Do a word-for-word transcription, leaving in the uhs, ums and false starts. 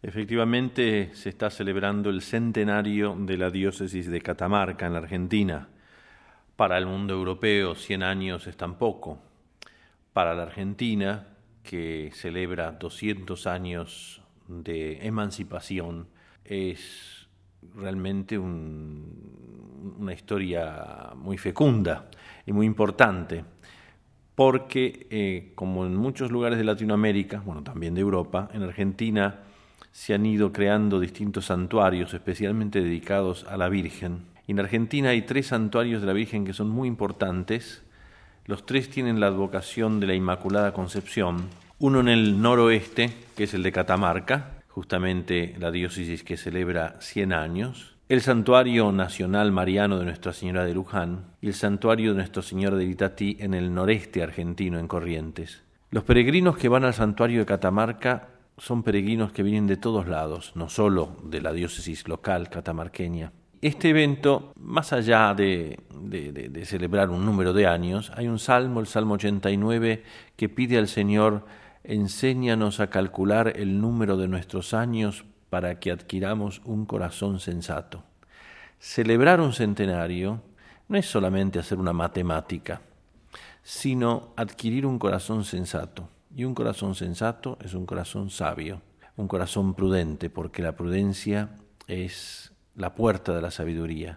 Efectivamente, se está celebrando el centenario de la diócesis de Catamarca en la Argentina. Para el mundo europeo, cien años es tan poco. Para la Argentina, que celebra doscientos años de emancipación, es realmente un, una historia muy fecunda y muy importante, porque eh, como en muchos lugares de Latinoamérica, bueno, también de Europa, en Argentina se han ido creando distintos santuarios especialmente dedicados a la Virgen. En Argentina hay tres santuarios de la Virgen que son muy importantes. Los tres tienen la advocación de la Inmaculada Concepción. Uno en el noroeste, que es el de Catamarca, justamente la diócesis que celebra cien años. El Santuario Nacional Mariano de Nuestra Señora de Luján y el Santuario de Nuestra Señora de Itatí en el noreste argentino, en Corrientes. Los peregrinos que van al Santuario de Catamarca son peregrinos que vienen de todos lados, no solo de la diócesis local catamarqueña. Este evento, más allá de, de, de, de celebrar un número de años, hay un salmo, el Salmo ochenta y nueve, que pide al Señor: enséñanos a calcular el número de nuestros años para que adquiramos un corazón sensato. Celebrar un centenario no es solamente hacer una matemática, sino adquirir un corazón sensato. Y un corazón sensato es un corazón sabio, un corazón prudente, porque la prudencia es la puerta de la sabiduría.